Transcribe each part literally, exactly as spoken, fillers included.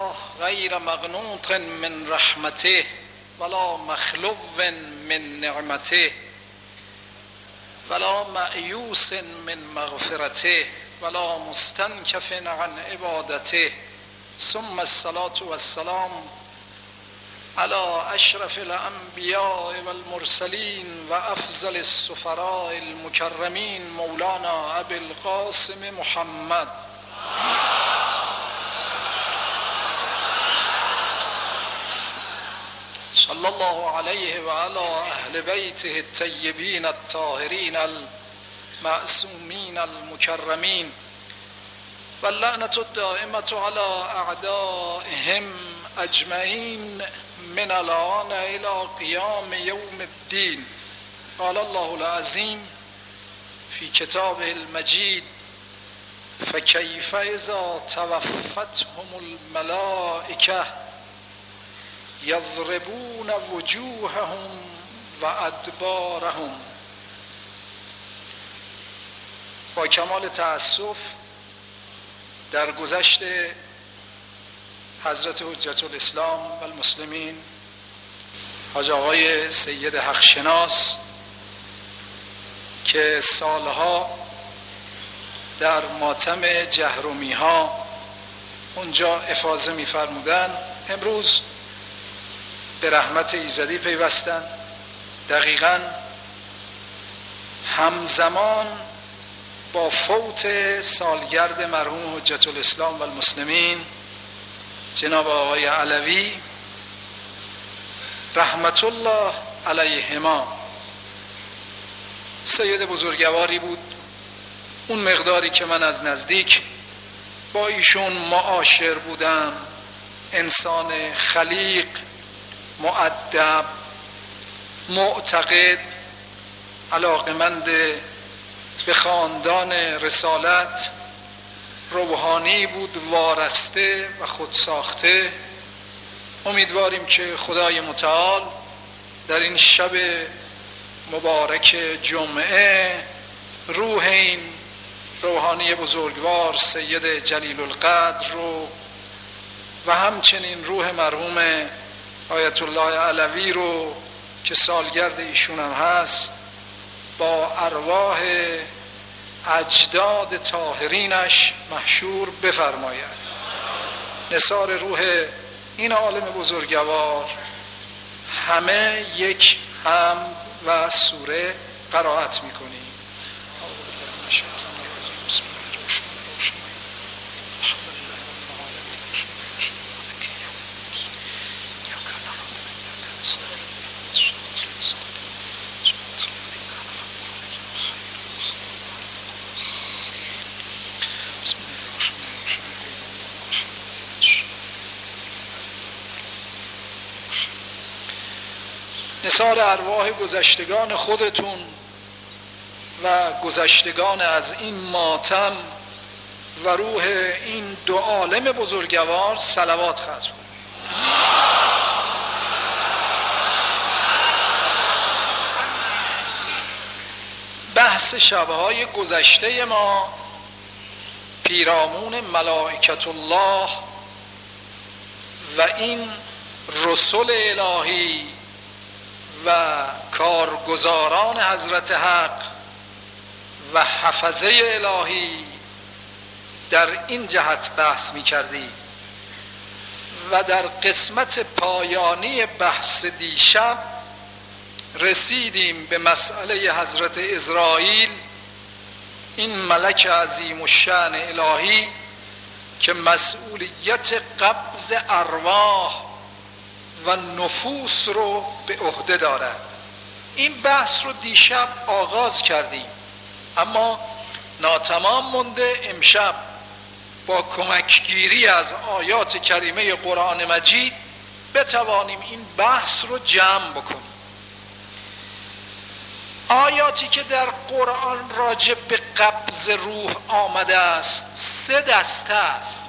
الله غیر مقنوط من رحمته ولا مخلو من نعمته ولا مأیوس من مغفرته ولا مستنکف عن عبادته ثم الصلاة والسلام على اشرف الانبیاء والمرسلین و افضل السفراء المکرمین مولانا ابی القاسم محمد صلی الله علیه و علی اهل بیته الطیبین الطاهرین المعصومین المکرمین و اللعنة الدائمة على اعدائهم اجمعین من الان الى قیام یوم الدین. قال الله العظیم فی کتابه المجید فکیف اذا توفتهم الملائکه یضربون وجوههم و ادبارهم. با کمال تأسف در گذشت حضرت حجت الاسلام و المسلمین حاج آقای سید حقشناس که سالها در ماتم جهرومی ها اونجا افاضه می فرمودن، امروز به رحمت ایزدی پیوستن. دقیقاً همزمان با فوت سالگرد مرحوم حجت الاسلام و المسلمین جناب آقای علوی رحمت الله علیهما، سید بزرگواری بود. اون مقداری که من از نزدیک با ایشون معاشر بودم، انسان خلیق، مؤدب، معتقد، علاقمند به خاندان رسالت، روحانی بود، وارسته و خودساخته. امیدواریم که خدای متعال در این شب مبارک جمعه روح این روحانی بزرگوار سید جلیل القدر رو و همچنین روح مرحوم آیت الله علوی رو که سالگرد ایشون هم هست با ارواح اجداد طاهرینش محشور بفرماید. نثار روح این عالم بزرگوار همه یک حمد و سوره قرائت میکنیم. نثار ارواح گذشتگان خودتون و گذشتگان از این ماتم و روح این دو عالم بزرگوار صلوات ختم کنید. بحث شبهای گذشته ما پیرامون ملائکت الله و این رسول الهی و کارگزاران حضرت حق و حفظه الهی در این جهت بحث می کردیم و در قسمت پایانی بحث دیشب رسیدیم به مسئله حضرت اسرائیل، این ملک عظیم الشأن الهی که مسئولیت قبض ارواح و نفوس رو به عهده دارد. این بحث رو دیشب آغاز کردیم اما ناتمام مونده. امشب با کمکگیری از آیات کریمه قرآن مجید بتوانیم این بحث رو جمع بکنیم. آیاتی که در قرآن راجع به قبض روح آمده است سه دسته است.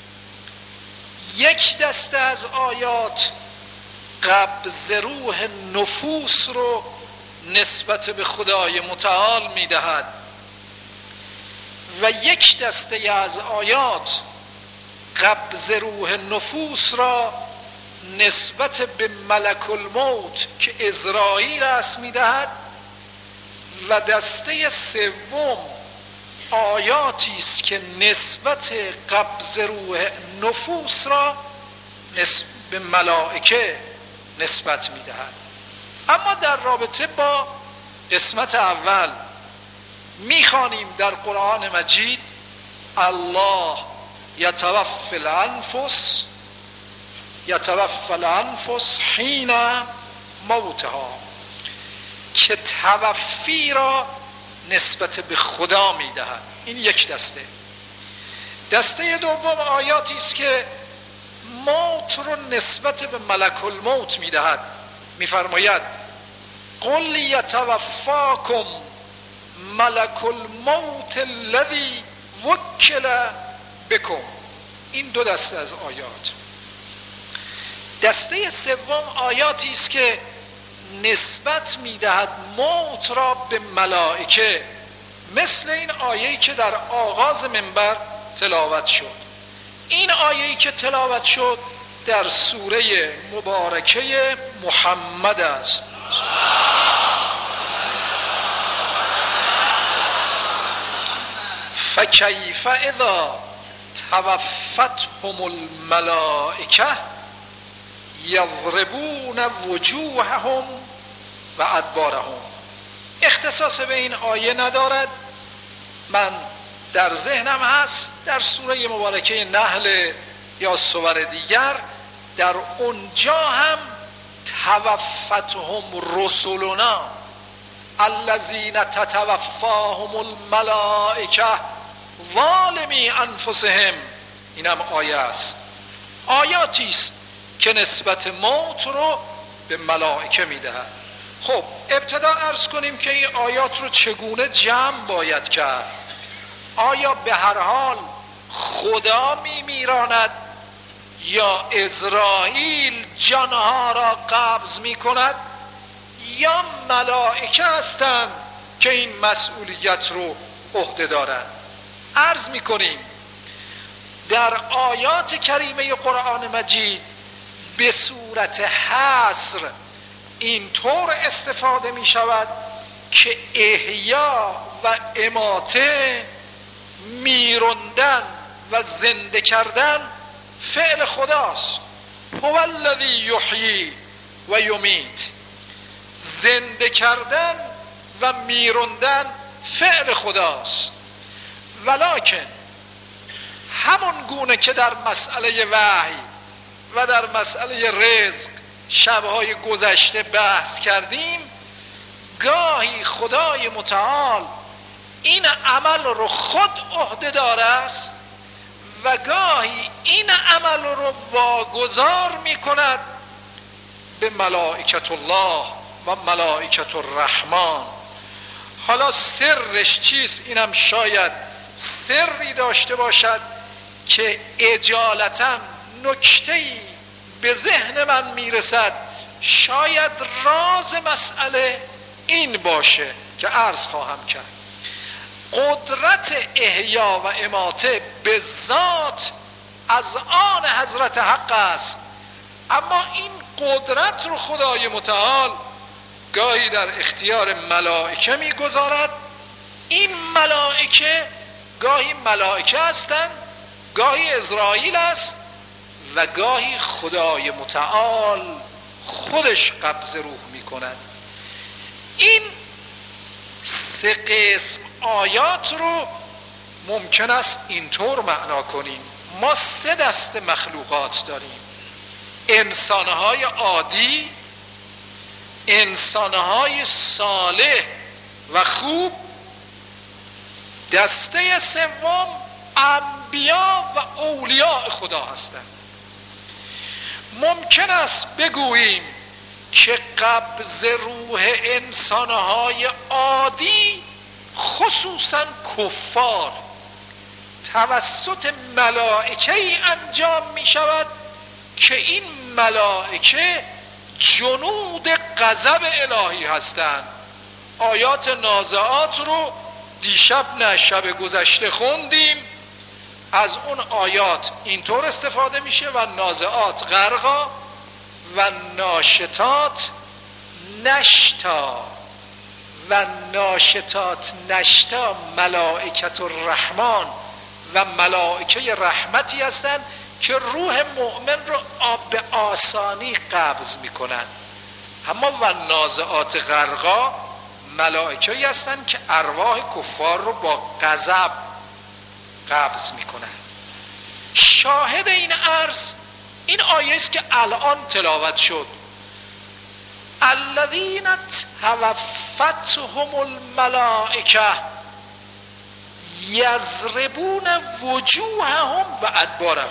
یک دسته از آیات قبض روح نفوس رو نسبت به خدای متعال میدهد و یک دسته از آیات قبض روح نفوس را نسبت به ملک الموت که عزرائیل است میدهد و دسته سوم آیاتی است که نسبت قبض روح نفوس را به ملائکه نسبت میدهد. اما در رابطه با قسمت اول میخوانیم در قرآن مجید الله یتوفی الانفس یتوفی الانفس حین موتها، که توفی را نسبت به خدا میدهد. این یک دسته. دسته دوم آیاتی است که موت رو نسبت به ملک الموت میدهد. میفرماید قل یتوفاکم ملک الموت الذی وکل بکم. این دو دسته از آیات. دسته سوم آیاتی است که نسبت میدهد موت را به ملائکه، مثل این آیه‌ای که در آغاز منبر تلاوت شد. این آیه‌ای که تلاوت شد در سوره مبارکه محمد است. فکیف اذا توفتهم الملائکه یضربون وجوههم و ادبارهم. اختصاص به این آیه ندارد، من در ذهنم هست در سوره مبارکه نحل یا سور دیگر، در اونجا هم توفتهم رسلنا الذین تتوفاهم الملائکه ظالمی انفسهم. اینم آیه است. آیاتی است که نسبت موت رو به ملائکه میدهد. خب ابتدا عرض کنیم که این آیات رو چگونه جمع باید کرد. آیا به هر حال خدا میمیراند یا عزرائیل جانها را قبض میکند یا ملائکه هستند که این مسئولیت رو عهده دارند؟ عرض میکنیم در آیات کریمه قرآن مجید به صورت حصر اینطور استفاده می شود که احیا و اماته، میروندن و زنده کردن فعل خداست. هو الذی یحیی و یمیت. زنده کردن و میروندن فعل خداست. ولکن همون گونه که در مسئله وحی و در مسئله رزق شبهای گذشته بحث کردیم، گاهی خدای متعال این عمل رو خود عهده‌دار است و گاهی این عمل رو واگذار می کند به ملائکت الله و ملائکت الرحمن. حالا سرش چیست؟ اینم شاید سری داشته باشد که اجالتا نکته‌ای به ذهن من میرسد. شاید راز مسئله این باشه که عرض خواهم کرد. قدرت احیا و اماته به ذات از آن حضرت حق است، اما این قدرت رو خدای متعال گاهی در اختیار ملائکه میگذارد. این ملائکه گاهی ملائکه هستند، گاهی عزرائیل است و گاهی خدای متعال خودش قبض روح میکند. این سه قسم آیات رو ممکن است اینطور معنا کنیم. ما سه دسته مخلوقات داریم: انسانهای عادی، انسانهای صالح و خوب، دسته سوم انبیا و اولیاء خدا هستند. ممکن است بگوییم که قبض روح انسانهای عادی خصوصا کفار توسط ملائکه ای انجام می شود که این ملائکه جنود غضب الهی هستند. آیات نازعات رو دیشب نه شب گذشته خوندیم. از اون آیات اینطور استفاده میشه و نازعات غرقا و ناشطات نشتا و ناشطات نشتا ملائکت الرحمن و ملائکه رحمتی هستند که روح مؤمن رو به آسانی قبض میکنن. اما و نازعات غرقا ملائکه‌ای هستند که ارواح کفار رو با غضب قبض میکنن. شاهد این عرض این آیه است که الان تلاوت شد. الذین توفتهم الملائکه یضربون وجوههم و ادبارهم.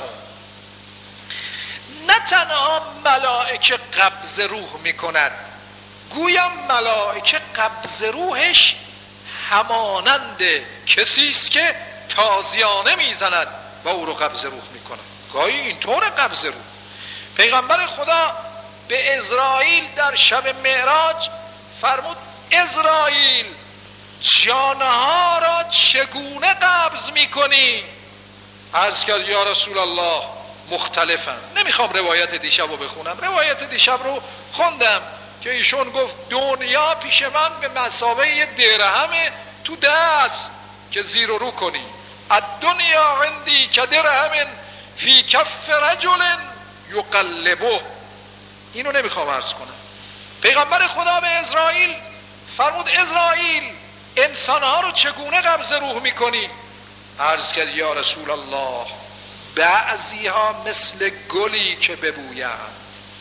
نه تنها ملائکه قبض روح میکند، گویا ملائکه قبض روحش همانند کسی است که تازیانه میزند و او رو قبض روح میکند. گاهی اینطور قبض روح. پیغمبر خدا به اسرائیل در شب معراج فرمود اسرائیل جانها را چگونه قبض میکنی؟ عرض کرد یا رسول الله مختلفم. نمیخوام روایت دیشب رو بخونم، روایت دیشب رو خوندم که ایشون گفت دنیا پیش من به مثابه درهم تو دست که زیر و رو کنی. الدنیا عندی که درهم فی کف رجل یقلبه. اینو نمیخوام عرض کنم. پیغمبر خدا به اسرائیل فرمود اسرائیل انسانها رو چگونه قبض روح میکنی؟ عرض کرد یا رسول الله بعضی ها مثل گلی که ببویند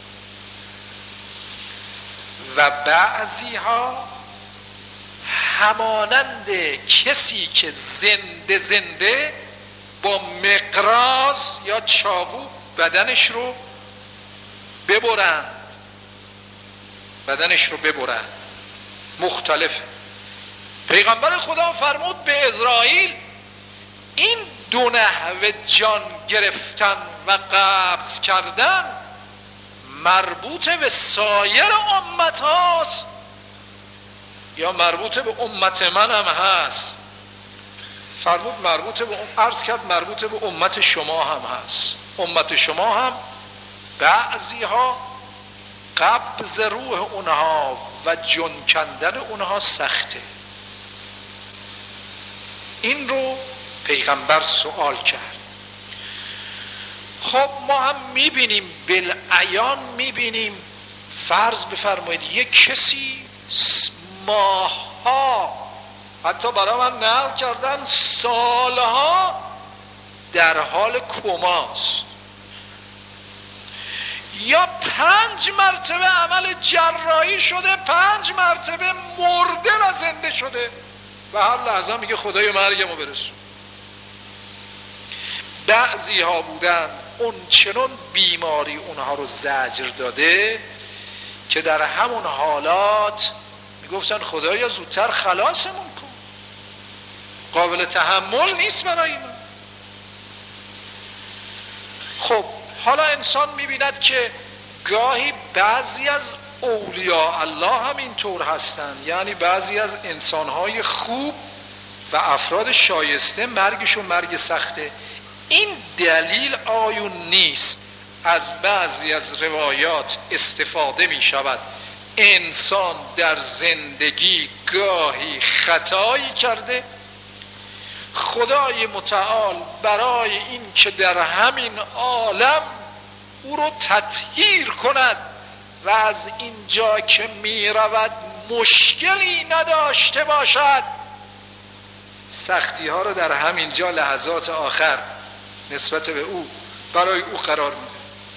و بعضی ها همانند کسی که زنده زنده با مقراض یا چاقو بدنش رو ببرند بدنش رو ببرند مختلفه. پیغمبر خدا فرمود به اسرائیل این دو نحوه جان گرفتن و قبض کردن مربوط به سایر امت هاست یا مربوط به امت من هم هست؟ فرمود مربوط به عرض کرد مربوط به امت شما هم هست. امت شما هم بعضی ها قبض روح اونها و جن کندن اونها سخته. این رو پیغمبر سوال کرد. خب ما هم میبینیم بالعیان میبینیم، فرض بفرمایید یک کسی ماهها حتی برای من نقل کردن سالها در حال کماست یا پنج مرتبه عمل جراحی شده، پنج مرتبه مرده و زنده شده و هر لحظه میگه خدای مرگمو برسون. بعضی ها بودن اون چنون بیماری اونها رو زجر داده که در همون حالات میگفتن خدایا زودتر خلاصمون کن، قابل تحمل نیست برای من. خب حالا انسان میبیند که گاهی بعضی از اولیاء الله هم اینطور هستن، یعنی بعضی از انسانهای خوب و افراد شایسته مرگشون مرگ سخته. این دلیل آیون نیست از بعضی از روایات استفاده می شود انسان در زندگی گاهی خطایی کرده، خدای متعال برای این که در همین عالم او رو تطهیر کند و از اینجا که می رود مشکلی نداشته باشد، سختی ها رو در همین جا لحظات آخر نسبت به او برای او قرار میده.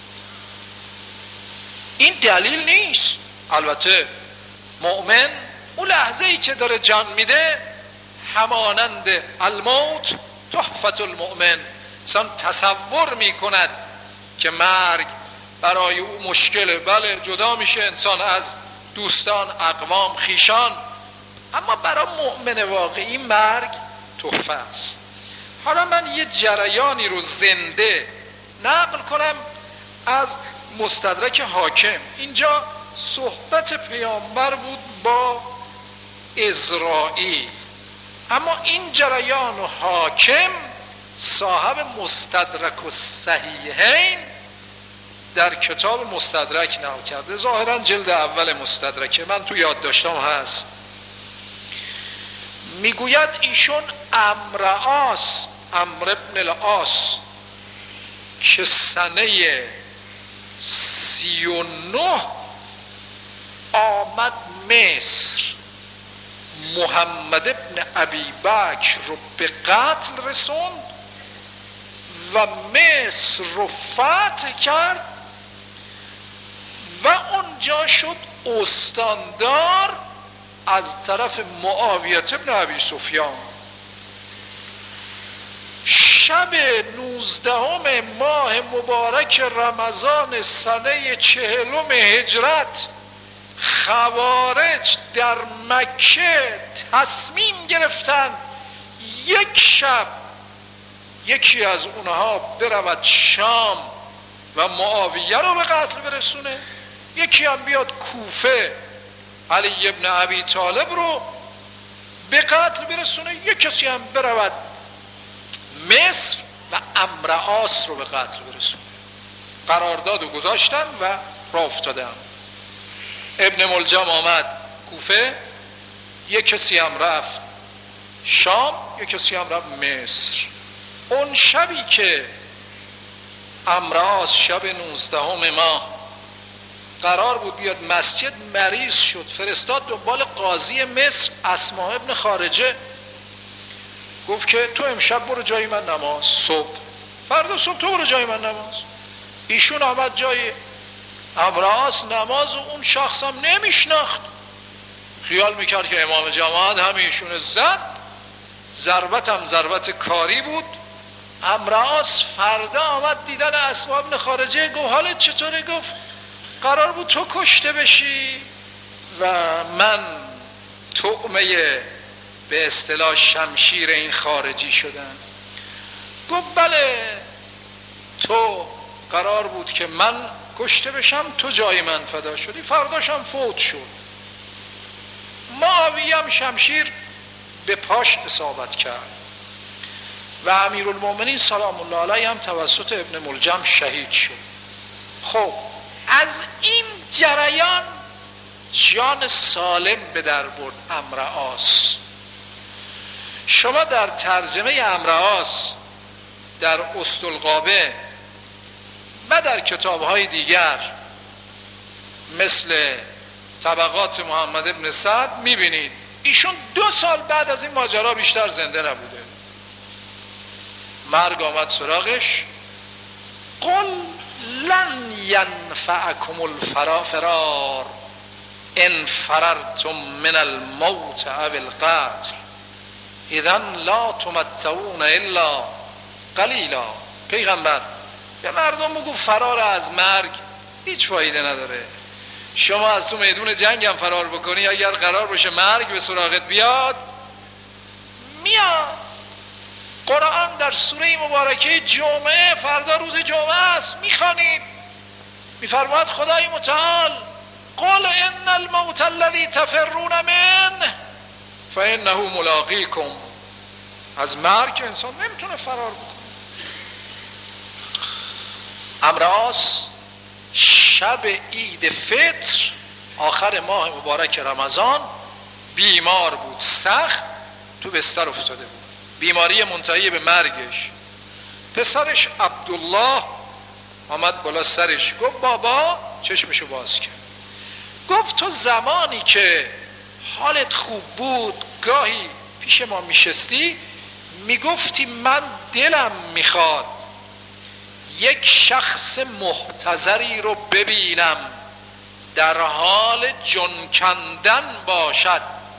این دلیل نیست. البته مؤمن اون لحظه ای که داره جان میده همانند الموت تحفت المؤمن، انسان تصور میکند که مرگ برای او مشکله. بله جدا میشه انسان از دوستان، اقوام، خیشان، اما برای مؤمن واقعی مرگ تحفه است. حالا من یه جریانی رو زنده نقل کنم از مستدرک حاکم. اینجا صحبت پیامبر بود با اسرائیل، اما این جریان حاکم صاحب مستدرک و صحیحین در کتاب مستدرک نقل کرده، ظاهرا جلد اول مستدرکه، من تو یاد داشتم هست. میگوید ایشون عمرو عاص عمرو ابن العاص که سنه سی و نه آمد مصر، محمد ابن ابی بکر رو به قتل رسوند و مصر رو فتح کرد و اونجا شد استاندار از طرف معاویه ابن ابی سفیان. شب نوزدهم ماه مبارک رمضان سنه چهلم هجرت خوارج در مکه تصمیم گرفتن یک شب یکی از اونها برود شام و معاویه رو به قتل برسونه، یکی هم بیاد کوفه علی ابن ابی طالب رو به قتل برسونه، یک کسی هم برود مصر و عمرو عاص رو به قتل برسونه. قرارداد رو گذاشتن و راه افتادن. ابن ملجم آمد کوفه، یک کسی هم رفت شام، یک کسی هم رفت مصر. اون شبی که عمرو عاص شب نوزدهم ماه قرار بود بیاد مسجد، مریض شد، فرستاد دنبال قاضی مصر اسماء ابن خارجه، گفت که تو امشب برو جای من نماز، صبح فردا صبح تو برو جای من نماز. ایشون آمد جای عمرو عاص نماز و اون شخص هم نمیشناخت، خیال میکرد که امام جماعت هم ایشون زد، ضربت هم ضربت کاری بود. عمرو عاص فردا آمد دیدن اسماء ابن خارجه، گفت حالت چطوره؟ گفت قرار بود تو کشته بشی و من طعمه به اصطلاح شمشیر این خارجی شدم. گفت بله، تو قرار بود که من کشته بشم، تو جای من فدا شدی، فرداشم فوت شد. معاویه هم شمشیر به پاش اصابت کرد و امیرالمومنین سلام الله علیه هم توسط ابن ملجم شهید شد. خب از این جریان جان سالم به در برد عمرو عاص. شما در ترجمه عمرو عاص در اسطالغابه و در کتاب‌های دیگر مثل طبقات محمد ابن سعد میبینید ایشون دو سال بعد از این ماجرا بیشتر زنده نبوده، مرگ آمد سراغش. قل لن ینفعکم الفرار ان فررتم من الموت او القتل اذا لا تمتعون الا قلیلا. پیغمبر به مردم بگو فرار از مرگ هیچ فایده نداره. شما از تو میدون جنگ هم فرار بکنی، اگر قرار باشه مرگ به سراغت بیاد میاد. قرآن در سوره مبارکه جمعه، فردا روز جمعه است، میخوانید، میفرماید خدای متعال قل ان الموت الذی تفرون منه فانه ملاقیکم. از مرگ انسان نمیتونه فرار بکنه. عمرو عاص شب عید فطر آخر ماه مبارک رمضان بیمار بود، سخت تو بستر افتاده بود، بیماری منتهی به مرگش. پسرش عبدالله آمد بالا سرش، گفت بابا، چشمشو باز کرد، گفت تو زمانی که حالت خوب بود گاهی پیش ما میشستی میگفتی من دلم میخواد یک شخص محتضری رو ببینم در حال جن کندن باشد،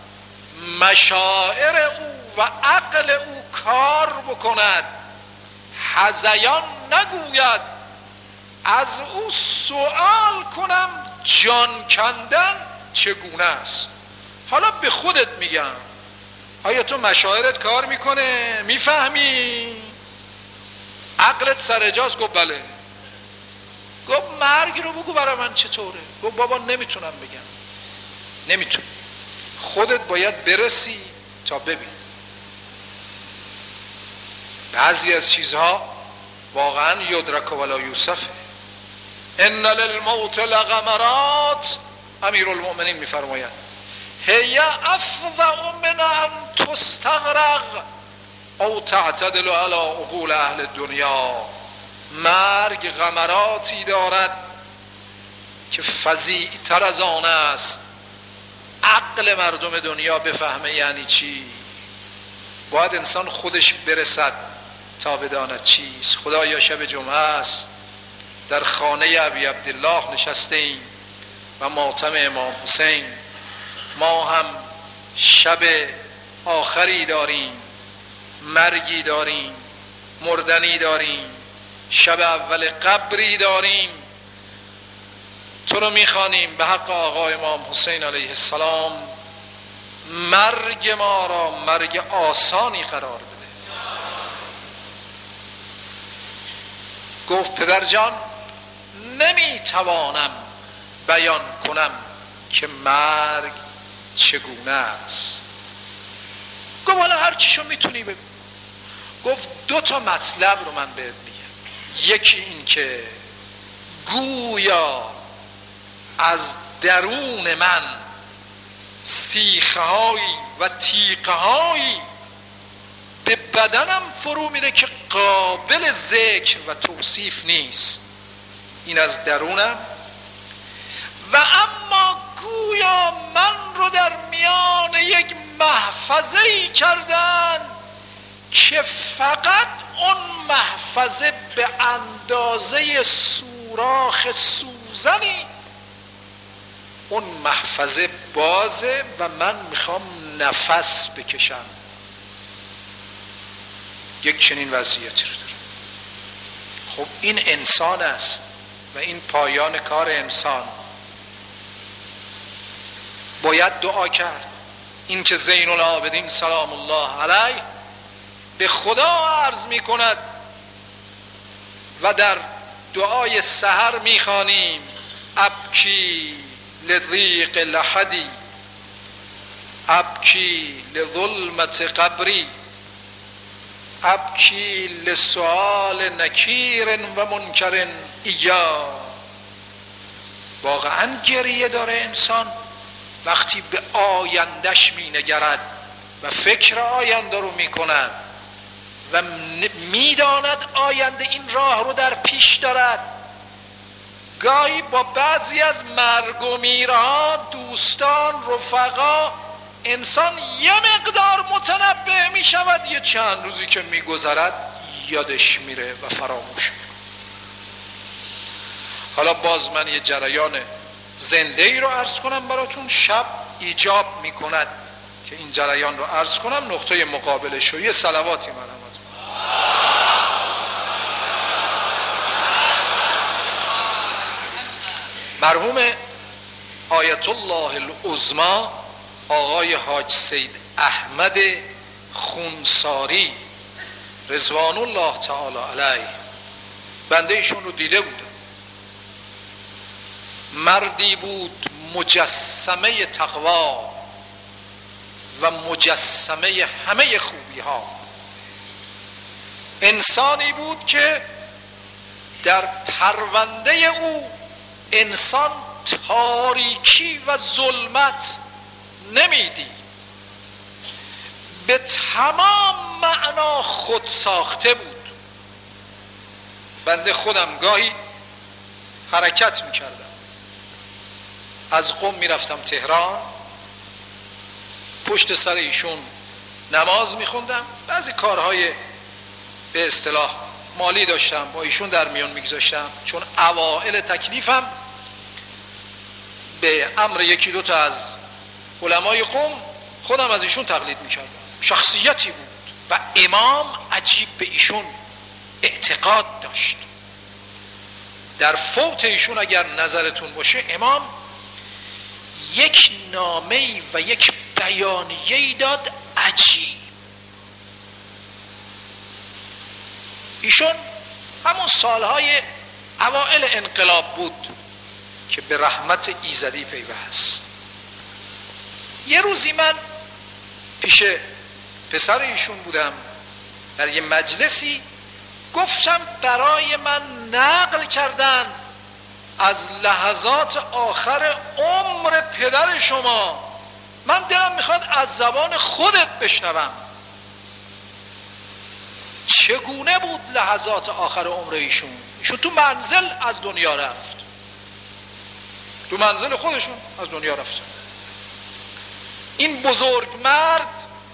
مشاعر او و عقل او کار بکند، هذیان نگوید، از او سوال کنم جان کندن چگونه است. حالا به خودت میگم، آیا تو مشاعرت کار میکنه؟ میفهمی؟ عقلت سر جاست؟ گفت بله. گفت مرگ رو بگو برای من چطوره؟ گفت بابا نمیتونم بگم، نمیتونم، خودت باید برسی تا ببین. بعضی از چیزها واقعا یدرک ولا یوسفه. ان للموت لغمرات، امیر المؤمنین میفرمایند هی افضع من ان تستغرق او تعتدل علی عقول اهل دنیا. مرگ غمراتی دارد که فظیع تر از آن است عقل مردم دنیا بفهمه یعنی چی. باید انسان خودش برسد تا بداند چیست. خدایا شب جمعه است، در خانه ابی عبدالله نشستیم و ماتم امام حسین. ما هم شب آخری داریم، مرگی داریم، مردنی داریم، شب اول قبری داریم. تو رو میخوانیم به حق آقا امام حسین علیه السلام مرگ ما را مرگ آسانی قرار بده. گفت پدر جان نمیتوانم بیان کنم که مرگ چگونه است. گفت حالا هر چیشو میتونی بگو. گفت دو تا مطلب رو من بهت میگم. یکی این که گویا از درون من سیخه هایی و تیغه هایی به بدنم فرو میره که قابل ذکر و توصیف نیست. این از درونم. و اما گویا من رو در میان یک محفظه‌ای کردن که فقط اون محفظه به اندازه سوراخ سوزنی اون محفظه بازه و من میخوام نفس بکشم. یک چنین وضعیتی رو دارم. خب این انسان است و این پایان کار انسان. باید دعا کرد. این که زین العابدین سلام الله علیه به خدا عرض می کند و در دعای سحر می خوانیم ابکی لضیق لحدی ابکی لظلمت قبری ابکی لسؤال نکیر و منکر ایا. واقعا گریه داره انسان وقتی به آیندش می نگرد و فکر آینده رو می کند و می داند آینده این راه رو در پیش دارد. گاهی با بعضی از مرگ و میرها دوستان رفقا انسان یه مقدار متنبه می شود، یه چند روزی که می گذرد یادش میره و فراموش می. حالا باز من یه جریان زنده ای رو عرض کنم براتون. شب ایجاب می کند که این جریان رو عرض کنم. نقطه مقابلش رو یه صلواتی مرحمت مرحوم آیت الله العظما آقای حاج سید احمد خونساری رضوان الله تعالی علیه، بنده ایشون رو دیده بودم. مردی بود مجسمه تقوا و مجسمه همه خوبی ها. انسانی بود که در پرونده او انسان تاریکی و ظلمت نمیدید. به تمام معنا خود ساخته بود. بنده خودم گاهی حرکت میکردم، از قم میرفتم تهران، پشت سر ایشون نماز میخوندم، بعضی کارهای به اصطلاح مالی داشتم با ایشون در میان میگذاشتم، چون اوائل تکلیفم به امر یکی دو تا از علمای قم خودم از ایشون تقلید میکردم. شخصیتی بود و امام عجیب به ایشون اعتقاد داشت. در فوت ایشون اگر نظرتون باشه امام یک نامه و یک بیانیه‌ای داد عجیب. ایشون همون سالهای اوائل انقلاب بود که به رحمت ایزدی پیوست. یه روزی من پیش پسر ایشون بودم در یه مجلسی گفتم برای من نقل کردن از لحظات آخر عمر پدر شما، من دلم میخواد از زبان خودت بشنوم چگونه بود لحظات آخر عمر ایشون. ایشون تو منزل از دنیا رفت، تو منزل خودشون از دنیا رفت. این بزرگ مرد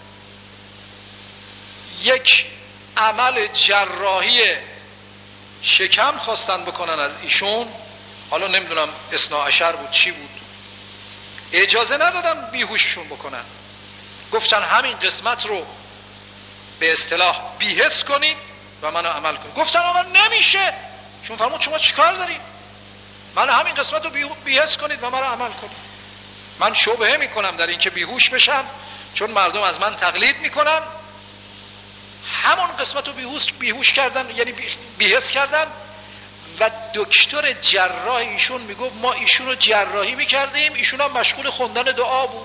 یک عمل جراحی شکم خواستن بکنن از ایشون، حالا نمیدونم اثنا عشر بود چی بود، اجازه ندادن بیهوششون بکنن. گفتن همین قسمت رو به اصطلاح بی‌حس کنید و منو عمل کنید. گفتن آقا نمیشه. شما فرمود شما چیکار دارید؟ من همین قسمت رو بی‌حس کنید و منو عمل کنید. من شبهه میکنم در این که بیهوش بشم، چون مردم از من تقلید میکنن. همون قسمت رو بیهوش بیهوش کردن، یعنی بی‌حس کردن. و دکتر جراح ایشون میگفت ما ایشون رو جراحی میکردیم، ایشون هم مشغول خوندن دعا بود.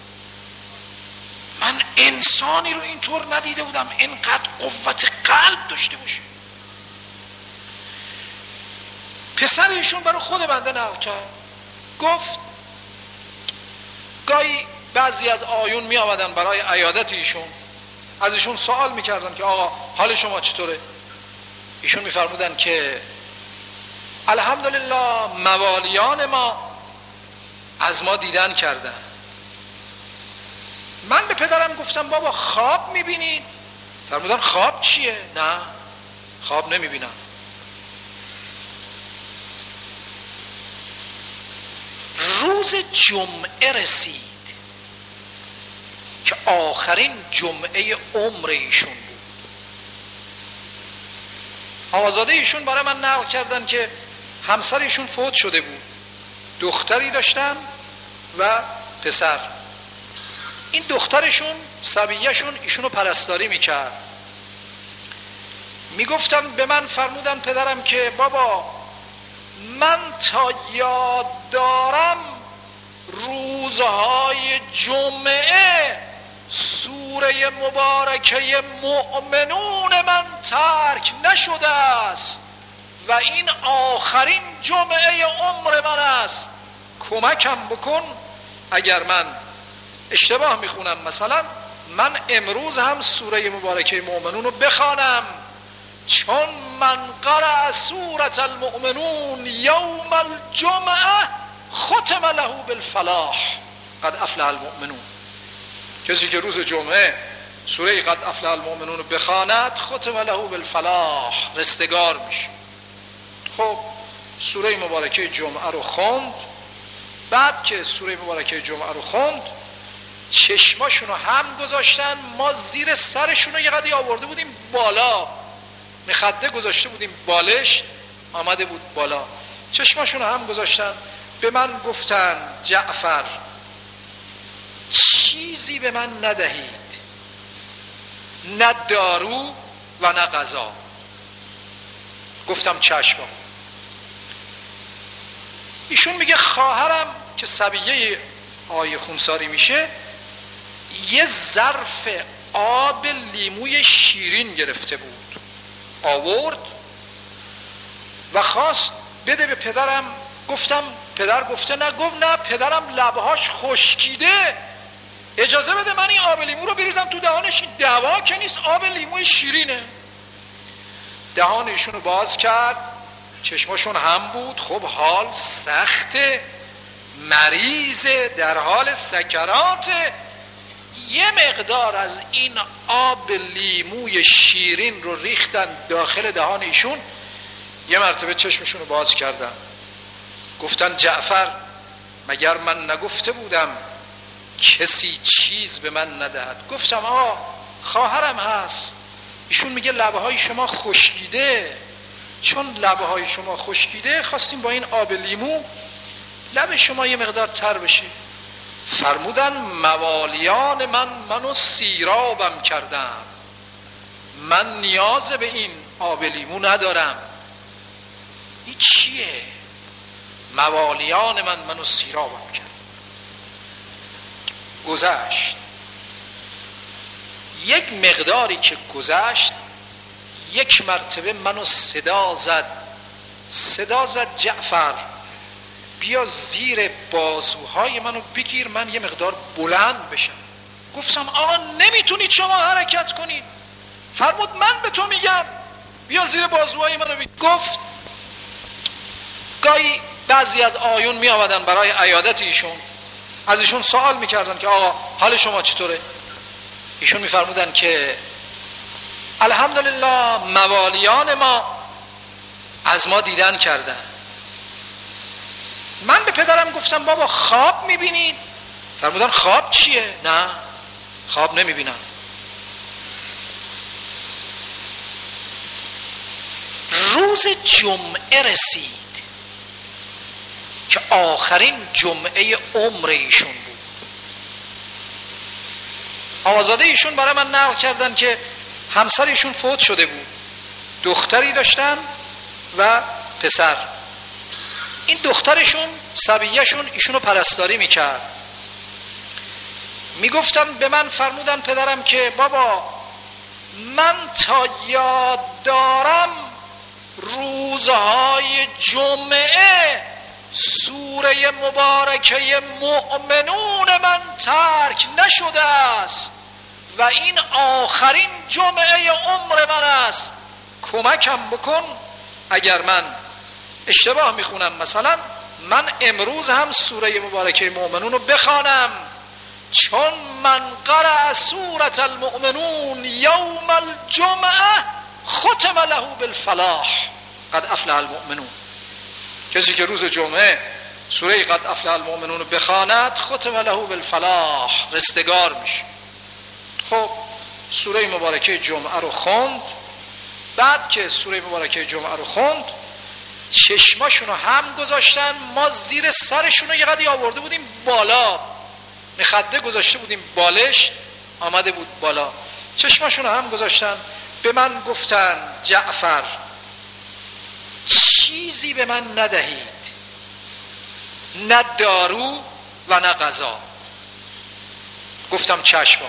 من انسانی رو اینطور ندیده بودم اینقدر قوت قلب داشته باشه. پسر ایشون برای خود بنده نقل کرد، گفت گاهی بعضی از آیون می آمدن برای عیادت ایشون، از ایشون سوال میکردن که آقا حال شما چطوره؟ ایشون میفرمودن که الحمدلله موالیان ما از ما دیدن کردن. من به پدرم گفتم بابا خواب میبینید؟ فرمودن خواب چیه؟ نه خواب نمیبینم. روز جمعه رسید که آخرین جمعه عمر ایشون بود. آقازاده ایشون برای من نقل کردن که همسر ایشون فوت شده بود، دختری داشتن و پسر. این دخترشون صبیهشون ایشونو پرستاری میکرد. میگفتن به من، فرمودن پدرم که بابا من تا یاد دارم روزهای جمعه سوره مبارکه مؤمنون من ترک نشده است و این آخرین جمعه عمر من است، کمکم بکن اگر من اشتباه میخونم مثلا من امروز هم سوره مبارکه مؤمنون رو بخوانم، چون من قرأ سورة المؤمنون یوم الجمعه ختم له بالفلاح قد افلح المؤمنون. کسی که روز جمعه سوره قد افلح المؤمنون رو بخواند ختم له بالفلاح، رستگار میشه. خب سوره مبارکه جمعه رو خوند. بعد که سوره مبارکه جمعه رو خوند چشماشونو هم گذاشتن، ما زیر سرشونو یه قدری آورده بودیم بالا، مخده گذاشته بودیم بالش آمده بود بالا، چشماشونو هم گذاشتن. به من گفتن جعفر چیزی به من ندهید، نه دارو و نه غذا. گفتم چشم. ایشون میگه خواهرم که صبیه آیه خونساری میشه یه ظرف آب لیموی شیرین گرفته بود آورد و خواست بده به پدرم. گفتم پدر گفته نه. گفت نه پدرم لبهاش خشکیده، اجازه بده من این آب لیمو رو بریزم تو دهانش. دوا که نیست، آب لیموی شیرینه. دهان ایشون رو باز کرد، چشماشون هم بود. خب حال سخته، مریضه، در حال سکرات. یه مقدار از این آب لیموی شیرین رو ریختن داخل دهان ایشون. یه مرتبه چشمشون رو باز کردن، گفتن جعفر مگر من نگفته بودم کسی چیز به من ندهد؟ گفتم آه خواهرم هست. ایشون میگه لبه های شما خشکیده، چون لبه های شما خشکیده خواستیم با این آب لیمو لب شما یه مقدار تر بشه. فرمودن موالیان من منو سیرابم کردم، من نیاز به این آب لیمو ندارم. این چیه؟ موالیان من منو سیرابم کرد. گذشت یک مقداری که گذشت یک مرتبه منو صدا زد صدا زد جعفر بیا زیر بازوهای منو بگیر من یه مقدار بلند بشم. گفتم آقا نمیتونید شما حرکت کنید. فرمود من به تو میگم بیا زیر بازوهای منو بگیر. گفت گاهی بعضی از آیون می آمدن برای عیادت ایشون، از ایشون سوال میکردن که آقا حال شما چطوره؟ ایشون میفرمودن که الحمدلله موالیان ما از ما دیدن کردن. من به پدرم گفتم بابا خواب میبینید؟ فرمودن خواب چیه؟ نه خواب نمیبینم. روز جمعه رسید که آخرین جمعه عمر ایشون بود. آقازاده ایشون برای من نقل کردن که همسر ایشون فوت شده بود، دختری داشتن و پسر. این دخترشون صبیهشون ایشونو پرستاری میکرد. میگفتن به من، فرمودن پدرم که بابا من تا یاد دارم روزهای جمعه سوره مبارکه مؤمنون من ترک نشده است و این آخرین جمعه عمر من است، کمکم بکن اگر من اشتباه میخونم مثلا من امروز هم سوره مبارکه مؤمنون رو بخوانم، چون من قرأ سورة المؤمنون یوم الجمعه ختم له بالفلاح قد افلح المؤمنون. کسی که روز جمعه سوره قد افلح المؤمنون رو بخواند ختم له بالفلاح، رستگار میشه. خب سوره مبارکه جمعه رو خوند. بعد که سوره مبارکه جمعه رو خوند چشماشون رو هم گذاشتن، ما زیر سرشون رو یه قدری آورده بودیم بالا، مخده گذاشته بودیم بالش آمده بود بالا، چشماشون رو هم گذاشتن. به من گفتن جعفر چیزی به من ندهید، نه دارو و نه غذا. گفتم چشم.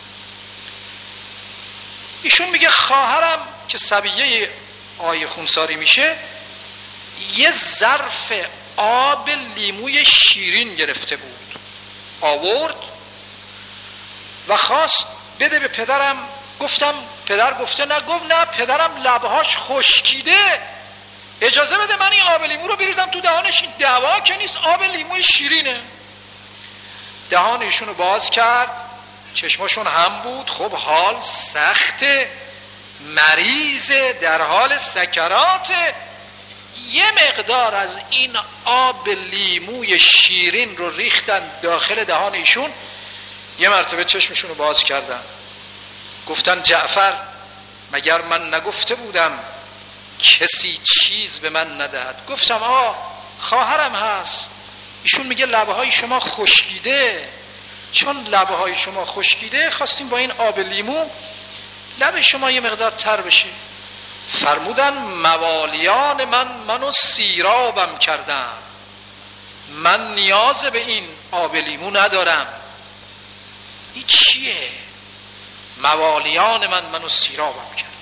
ایشون میگه خواهرم که صبیه آیه خونساری میشه یه ظرف آب لیموی شیرین گرفته بود، آورد و خواست بده به پدرم. گفتم پدر گفته نه. گفت نه پدرم لبهاش خشکیده، اجازه بده من این آب لیمو رو بریزم تو دهانش. این دوا که نیست، آب لیموی شیرینه. دهان ایشون رو باز کرد، چشماشون هم بود. خب حال سخت، مریض، در حال سکرات. یه مقدار از این آب لیموی شیرین رو ریختن داخل دهان ایشون. یه مرتبه چشمشون رو باز کردن، گفتن جعفر مگر من نگفته بودم کسی چیز به من ندهد؟ گفتم آه خواهرم هست. ایشون میگه لبه های شما خشکیده، چون لبه های شما خشکیده خواستیم با این آب لیمو لب شما یه مقدار تر بشه. فرمودن موالیان من منو سیرابم کردن، من نیاز به این آب لیمو ندارم. این چیه؟ موالیان من منو سیرابم کرد.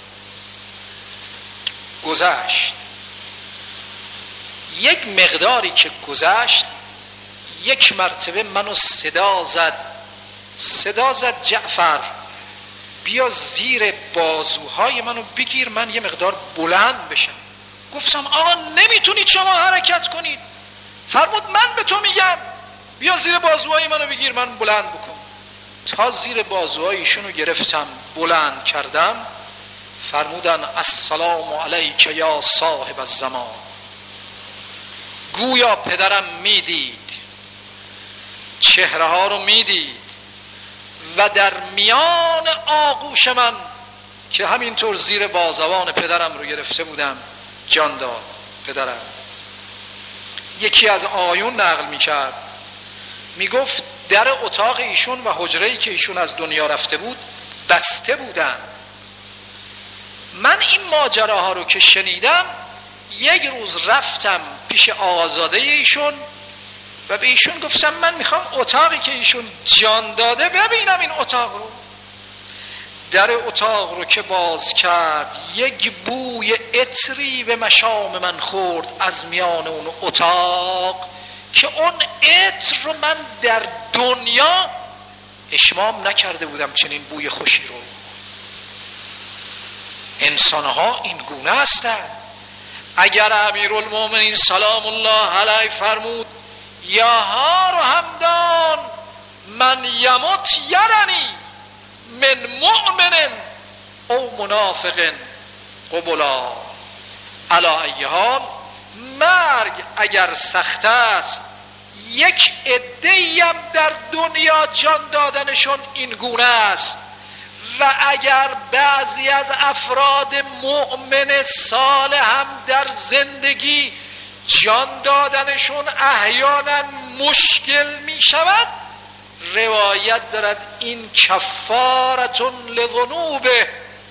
گذشت یک مقداری که گذشت، یک مرتبه منو صدا زد صدا زد جعفر بیا زیر بازوهای منو بگیر من یه مقدار بلند بشم. گفتم آقا نمیتونید شما حرکت کنید. فرمود من به تو میگم بیا زیر بازوهای منو بگیر من بلند بکن. تا زیر بازوهای ایشونو گرفتم بلند کردم. فرمودن السلام علیک یا صاحب الزمان. گویا پدرم میدید، چهره ها رو میدید و در میان آغوش من که همینطور زیر بازوان پدرم رو گرفته بودم جان داد پدرم. یکی از آیون نقل میکرد، میگفت در اتاق ایشون و حجره‌ای که ایشون از دنیا رفته بود بسته بودن. من این ماجراها رو که شنیدم یک روز رفتم پیش آقازاده ایشون و به ایشون گفتم من میخوام اتاقی که ایشون جان داده ببینم این اتاق رو. در اتاق رو که باز کرد یک بوی عطری به مشام من خورد از میان اون اتاق که اون عطر رو من در دنیا اشمام نکرده بودم، چنین بوی خوشی رو. انسانها این گونه هستند. اگر امیرالمومنین سلام الله علیه فرمود یا ها رو همدان من یمت یرنی من مؤمن او منافق قبلا، علا ای حال مرگ اگر سخت است یک عده‌ای هم در دنیا جان دادنشون این گونه است و اگر بعضی از افراد مؤمن صالح هم در زندگی جان دادنشون احیانا مشکل می شود، روایت دارد این کفارتون لذنوبه،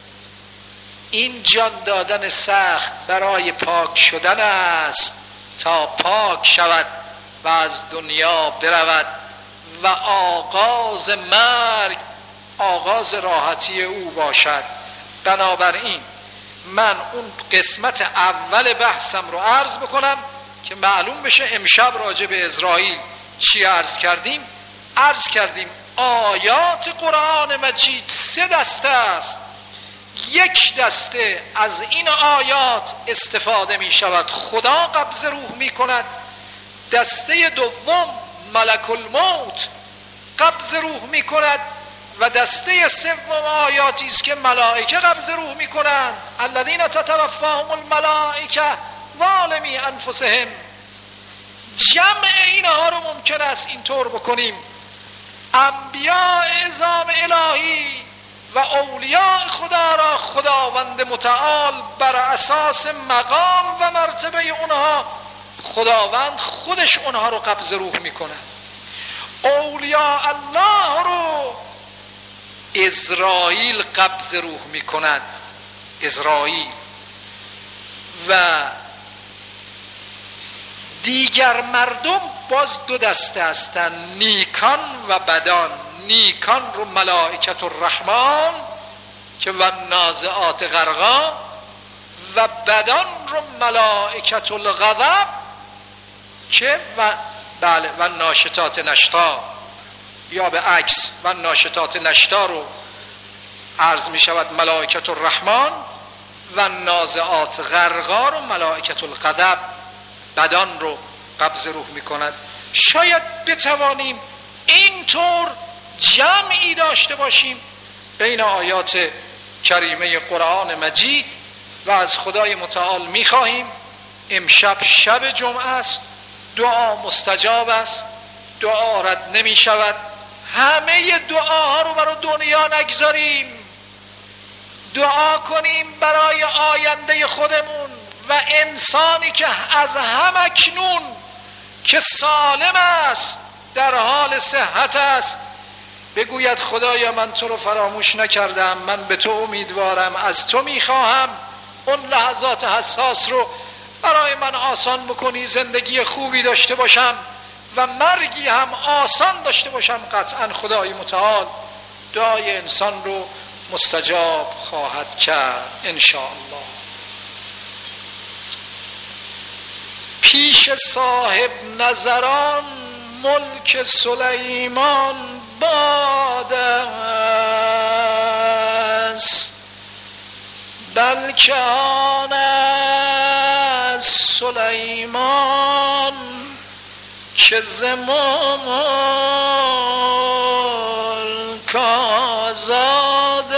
این جان دادن سخت برای پاک شدن است تا پاک شود و از دنیا برود و آغاز مرگ آغاز راحتی او باشد. بنابراین من اون قسمت اول بحثم رو عرض بکنم که معلوم بشه امشب راجع به اسرائیل چی عرض کردیم. عرض کردیم آیات قرآن مجید سه دسته است. یک دسته از این آیات استفاده می شود خدا قبض روح می کند، دسته دوم ملک الموت قبض روح می کند و دسته سوم آیاتی است که ملائکه قبض روح می کنند. الذین تتوفاهم الملائکه ظالمی انفسهم. جمع اینها رو ممکن است اینطور بکنیم: انبیاء اعظام الهی و اولیاء خدا را خداوند متعال بر اساس مقام و مرتبه اونها خداوند خودش اونها رو قبض روح میکنه. اولیاء الله رو اسرائیل قبض روح میکند. اسرائیل و دیگر مردم باز دو دسته هستند: نیکان و بدان. نیکان رو ملائکت الرحمن که و نازعات غرقا و بدان رو ملائکت الغضب که و بله و ناشطات نشطا، یا به عکس و ناشطات نشطا رو عرض می شود ملائکت الرحمن و نازعات غرقا رو ملائکت الغضب بدان رو قبض روح می کند. شاید بتوانیم اینطور جمعی داشته باشیم بین آیات کریمه قرآن مجید و از خدای متعال می خواهیم امشب شب جمعه است، دعا مستجاب است، دعا رد نمی شود. همه دعاها رو برای دنیا نگذاریم، دعا کنیم برای آینده خودمون و انسانی که از هم اکنون که سالم است در حال صحت است بگوید خدایا من تو رو فراموش نکردم، من به تو امیدوارم، از تو میخواهم اون لحظات حساس رو برای من آسان بکنی، زندگی خوبی داشته باشم و مرگی هم آسان داشته باشم. قطعا خدای متعال دعای انسان رو مستجاب خواهد کرد انشاءالله. پیش صاحب نظران ملک سلیمان باد است، بلکه آن از سلیمان که ز ملک آزاد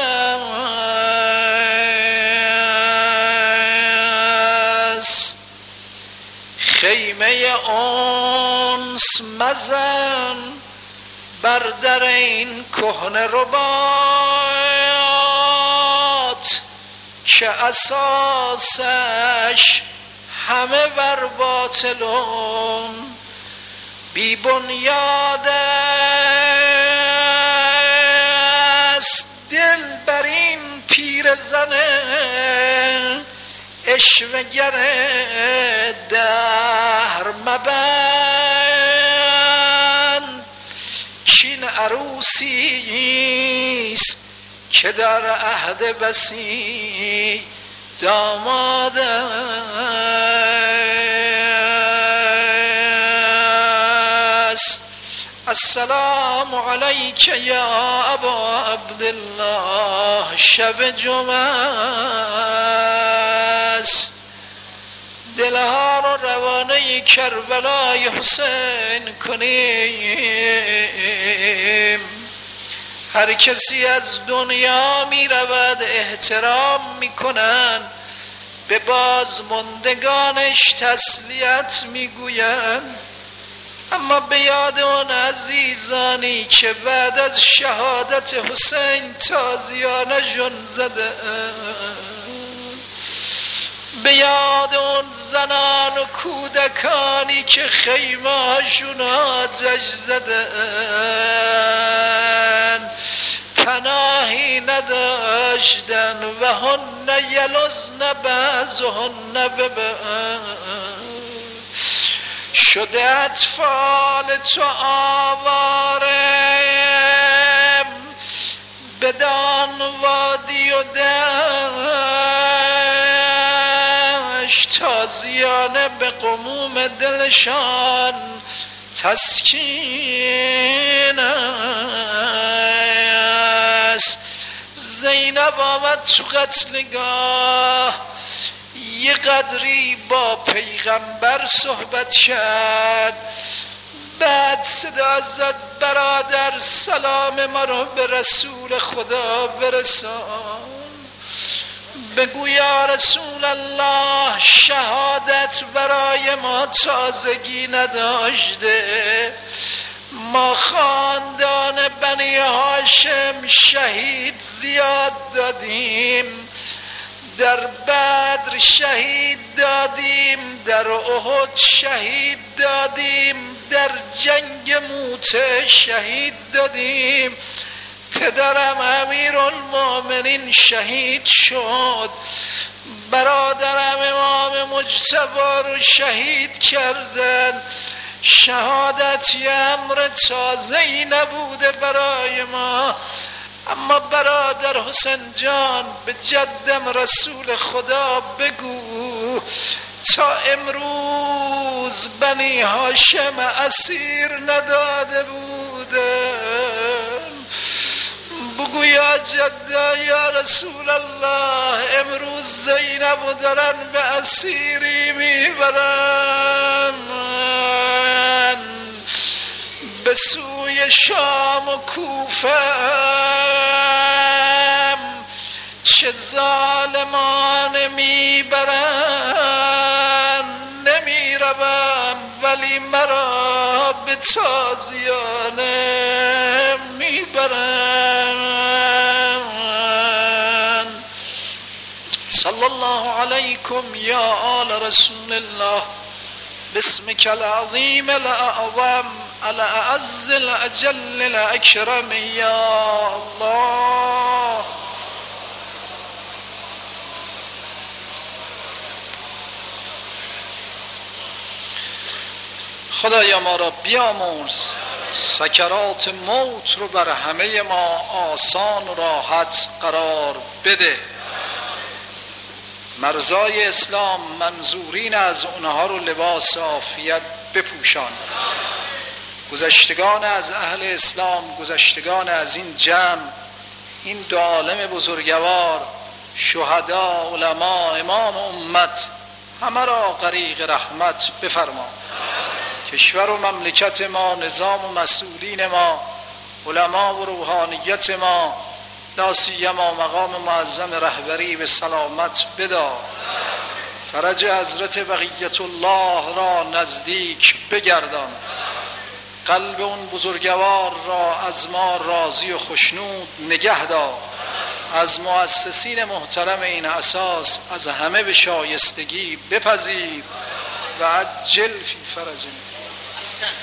است. خیمه انس مزن بر در این کهنه رباط که اساسش همه بر باطلون بی بنیاد است. دل بر این پیر زنه اشوگر دهر مبند، چین عروسی است که در عهد بسی داماد است. السلام علیک یا ابا عبدالله، شب جمعه است، دلها را روانه کربلای حسین کنیم. هر کسی از دنیا می رود احترام می کنند، به بازماندگانش تسلیت می گویند، اما به یاد اون عزیزانی که بعد از شهادت حسین تازیانه جن زده، به یاد اون زنان و کودکانی که خیمه‌هاشون آتش زده، پناهی نداشتن و هن یلزن بعضهن ببعض، شده اطفال تو آواره بدان وادی و دشت، تازیانه به قموم دلشان تسکین است. زینب آمد تو قتلگاه، یه قدری با پیغمبر صحبت کرد، بعد صدا زد برادر سلام ما رو به رسول خدا برسان، بگو یا رسول الله شهادت برای ما تازگی نداشته، ما خاندان بنی هاشم شهید زیاد دادیم، در بدر شهید دادیم، در احد شهید دادیم، در جنگ موته شهید دادیم، پدرم امیرالمومنین شهید شد، برادرم امام مجتبی رو شهید کردن. شهادت یه امر تازه‌ای نبوده برای ما، اما برادر حسین جان به جدم رسول خدا بگو تا امروز بنی هاشم اسیر نداده بودن، بگو یا جده یا رسول الله امروز زینب دارن به اسیری میبرن، به سوی شام و کوفه چه ظالمان میبرن، نمیروم ولی مرا به تازیانه میبرن. صلی الله علیکم یا آل رسول الله، باسمك العظیم الاعظم الاعز الاجل الاکرم یا الله. خدایا ما را بیامرز، سکرات موت رو بر همه ما آسان و راحت قرار بده، مرزای اسلام منظورین از اونها رو لباس عافیت بپوشان، گذشتگان از اهل اسلام، گذشتگان از این جمع، این دو عالم بزرگوار، شهدا، علما، امام امت، همه را غریق رحمت بفرما. کشور و مملکت ما، نظام و مسئولین ما، علما و روحانیت ما، لا سیما مقام معظم رهبری به سلامت بدار، فرج حضرت بقیت الله را نزدیک بگردان، قلب اون بزرگوار را از ما راضی و خشنود نگه دار، از مؤسسین محترم این اساس از همه به شایستگی بپذیر و عجل فی فرجنا.